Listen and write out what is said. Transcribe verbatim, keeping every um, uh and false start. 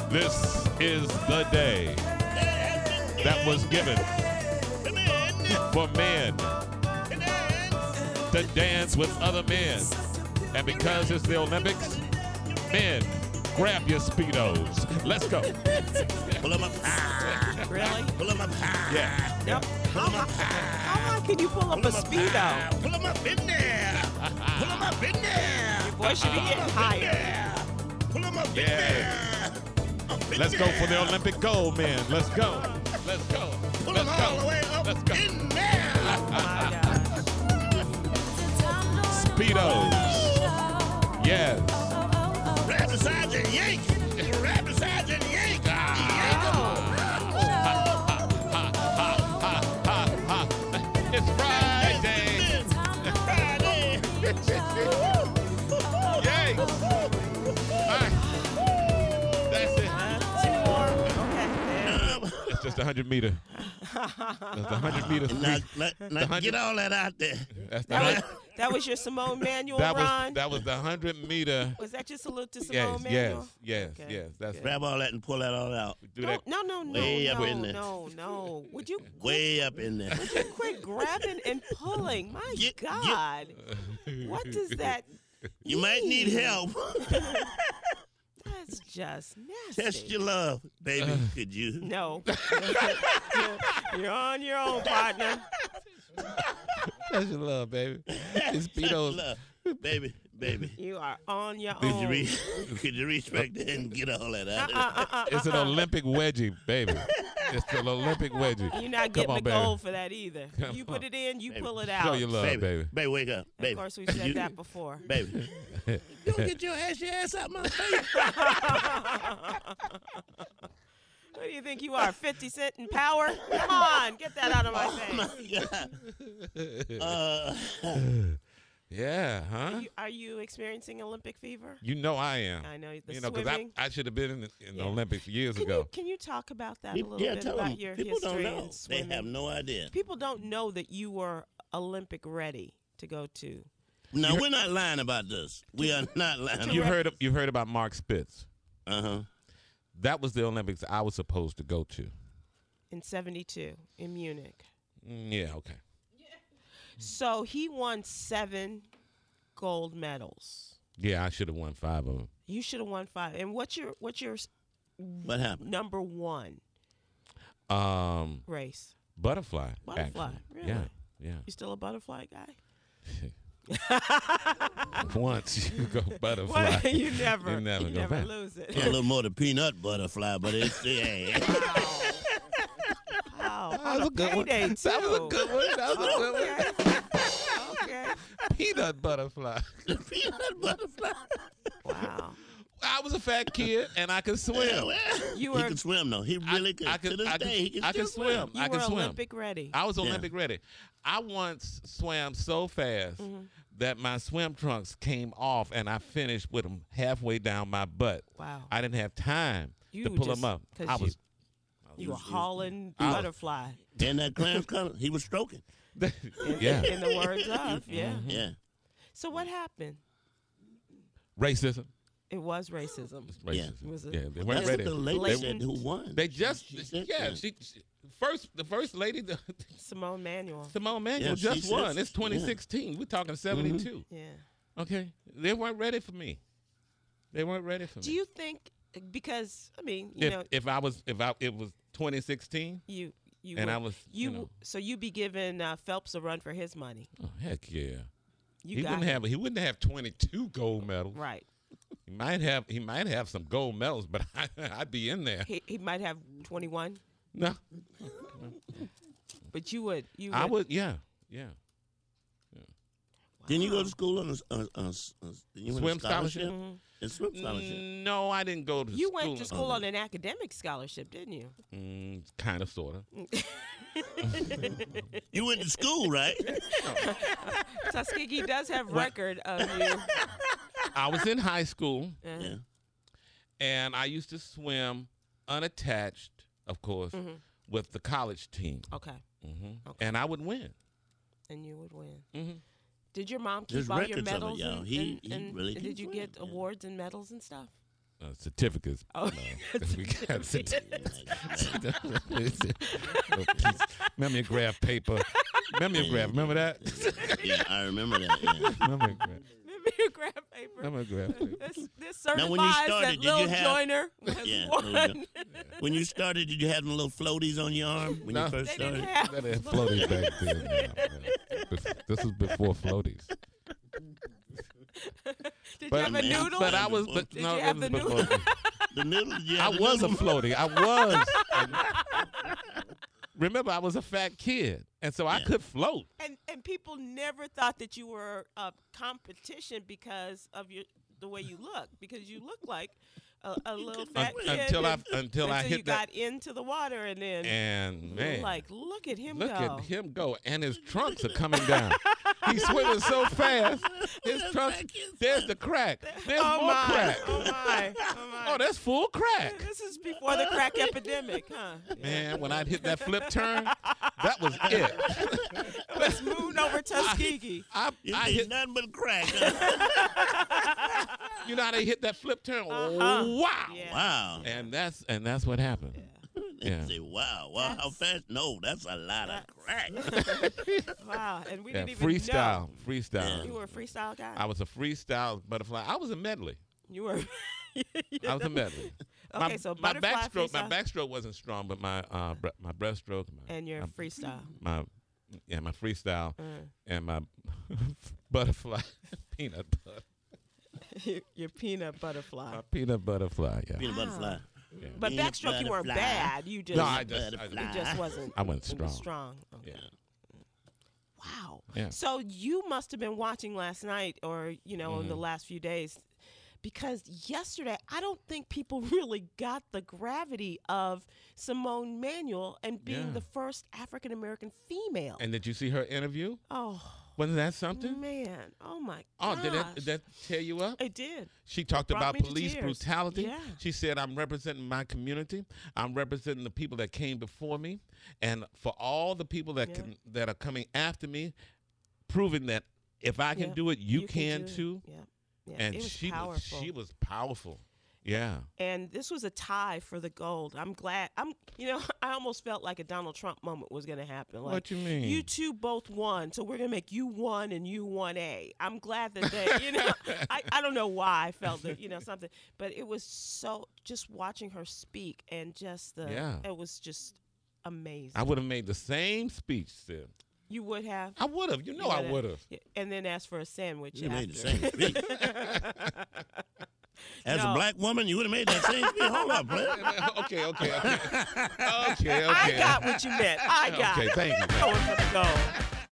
This is the day that was given for men to dance with other men. And because it's the Olympics, men, grab your Speedos. Let's go. Pull them up high. Really? Pull them up high. Yeah. Yep. Pull them up high. How high can you pull up Pull a 'em up Speedo? high. Pull them up in there. Pull them up in there. Your voice should be getting higher. Yeah. Pull them up in Yeah. there. Up in Let's go there. for the Olympic gold, men. Let's go. Let's go. Pull Let's them all the go. way up Let's go. in there. Oh my gosh. Speedos. Yes. Grab the sergeant, yank. Grab the sergeant, yank. Yank 'em. It's Friday. Friday. Yay. All right. That's it. Two more. Okay. There. It's just a hundred meter. That's a hundred meter. Now, free- let, The let, hundred- get all that out there. That's the That was, hundred. that was your Simone Manuel That was run? that was the hundred meter. Was that just a little to Yes, Simone yes, Manuel? yes, Okay. yes. That's Grab all that and pull that all out. do that. No, no, no, Way no, up no, in there. no, no. Would you Way up in there. quit grabbing and pulling? My Get- get- God. What does that You might need mean? help. That's just nasty. Test your love, baby. Could you? No. You're on your own, partner. That's your love, baby. It's Test your Speedos. love, baby, baby. You are on your Could you, own. reach, could you reach back there and get all that out? Uh, uh, uh, It's an uh, uh. Olympic wedgie, baby. It's an Olympic wedgie. You're not Come getting on, the baby. gold for that either. Come You put on. it in, you Baby. pull it Show out. your love, baby, baby. baby, wake up, baby. Of course, we said You- that before. Baby, don't get your ass, your ass out my face. What do you think you are, fifty Cent in power? Come on, get that out of my Oh face. my God. Uh, Yeah, huh? Are you, are you experiencing Olympic fever? You know I am. I know the You know, because I, swimming. I should have been in the, in the Yeah. Olympics years Can ago. you, can you talk about that a people, little yeah, bit tell about them. your People don't history know. in They swimming? have no idea. People don't know that you were Olympic ready to go to. No, we're not lying about this. We are not lying. You've heard of, you've heard about Mark Spitz. Uh huh. That was the Olympics I was supposed to go to. In seventy-two in Munich. Mm, yeah, okay. So he won seven gold medals. Yeah, I should have won five of them. You should have won five. And what's your what's your s- What happened? number one Um, race? butterfly. Butterfly, actually. really? Yeah, yeah. You still a butterfly guy? Once you go butterfly, What? you never, you never go back. lose it. A little more than peanut butterfly, but it's yeah. Wow. That On was a good one. payday, That was a too. good one. That was a good one. Okay. Okay. Peanut butterfly. peanut butterfly. Wow. I was a fat kid and I could swim. Yeah, well, You he were- can swim though. He really could. I could- to this I could- day, he can I still could swim. You I were can swim. Olympic ready. I was Yeah. Olympic ready. I once swam so fast Mm-hmm. that my swim trunks came off and I finished with them halfway down my butt. Wow. I didn't have time You to pull just- them up. 'cause I you- was. You were hauling I was- butterfly. And that Clarence Color, he was stroking. yeah. In the words of, yeah. Yeah. So what happened? Racism. It was racism. Racism. Yeah. Was it- Yeah, they That's weren't what ready. the lady Blatant. said who won. They just, She said yeah, that. she, she first, the first lady, the, Simone Manuel. Simone Manuel Yeah, she just said- won. It's yeah. twenty sixteen. We're talking seventy-two. Yeah. Okay, they weren't ready for me. They weren't ready for Do me. you think because I mean, you if know, if I was if I it was twenty sixteen you you and would- I was you, you know, so you be giving uh, Phelps a run for his money. oh heck yeah. You he got wouldn't him. have he wouldn't have twenty-two gold medals. Right. He might have he might have some gold medals, but I, I'd be in there. He he might have twenty-one, No, but you would you I would, would. Yeah, yeah. Didn't you go to school on a, a, a, a you went to Swim scholarship? A swim scholarship. No, I didn't go to You school. went to school on an academic scholarship, didn't you? Mm, kind of, sort of. You went to school, right? Tuskegee does have record of you. I was in high school, Uh, Yeah. and I used to swim unattached, of course, with the college team. Okay, hmm Okay. And I would win. and you would win. hmm Did your mom keep There's all your records of it, medals? yo. and, He- and, he and- really and can did you swim, get yeah. awards and medals and stuff? uh, certificates. Oh, uh, we got certificates. Mimeograph paper. Mimeograph. Remember that? Yeah, I remember that. Yeah. Mimeograph. Mimeograph paper. Mimeograph paper. This, this Now, when you certifies started, that did you Lil have- Joyner was Yeah, one. Lil Jo- When you started, did you have them little floaties on your arm when No. you first They didn't started? have. That had floaties back then. Yeah, yeah. This is before floaties. Did But, you have a Man, noodle? but I was, but Did no, you it have was the before. noodle? The noodle? Did you I have the was a noodle? floaty. I was. Remember, I was a fat kid, and so I Yeah. could float. And and people never thought that you were a competition because of your the way you look, because you look like a, a little could fat not kid. Until I and- until I until hit you that, got into the water, and then and you were man, like, look at him look go. at him go, and his trunks are coming down. He's swimming so fast. His trunks. There's the crack. There's oh more my! crack. Oh my! Oh my! Oh, that's full crack. This is before the crack epidemic, huh? Man, when I'd hit that flip turn, that was it. Let's move over Tuskegee. I, You I did hit, nothing but crack. Huh? you know how they hit that flip turn? Uh-huh. Wow. Yeah. Wow. And that's and that's what happened. They Yeah. say, wow, wow, how That's- fast? No, that's a lot of crack. Wow, and we Yeah, didn't even freestyle, know. freestyle. You were a freestyle guy. I was a freestyle butterfly. I was a medley. You were. I was a medley. Okay, my, so my butterfly backstroke, my freestyle. backstroke wasn't strong, but my uh, bre- my breaststroke, my, And your my, freestyle. my yeah, my freestyle, Mm. and my butterfly peanut butter, your, your peanut butterfly. my peanut butterfly. Yeah. Peanut Wow. butterfly. yeah. But Peanut backstroke, you weren't butterfly. bad. You just, No, I just, I Butterfly. it just wasn't. I wasn't it strong. was strong. Okay. Yeah. Wow. Yeah. So you must have been watching last night, or you know, in the Mhm. last few days, because yesterday I don't think people really got the gravity of Simone Manuel and being Yeah. the first African American female. And did you see her interview? oh Wasn't that something? man! Oh my Oh, gosh! did that, did that tear you up? It did. She talked brought about me to police tears. brutality. Yeah. She said, I'm representing my community. I'm representing the people that came before me. And for all the people that Yeah. can that are coming after me, proving that if I can Yeah. do it, you, can, do it. too. Yeah. Yeah. And it was she powerful. was she was powerful. Yeah. And this was a tie for the gold. I'm glad. I'm, you know, I almost felt like a Donald Trump moment was going to happen. Like, What you mean? You two both won, so we're going to make you one and you one A. I'm glad that they, you know, I, I don't know why I felt that, you know, something, but it was so, just watching her speak and just the, Yeah. it was just amazing. I would have made the same speech still. You would have? I would have. You know You I would've. would have. Yeah, and then asked for a sandwich You after. made the same speech. As No. a black woman, you would have made that same speech. Hold up, man. okay, okay, okay. Okay, okay. I got what you meant. I got Okay, it. thank you. Going for the gold.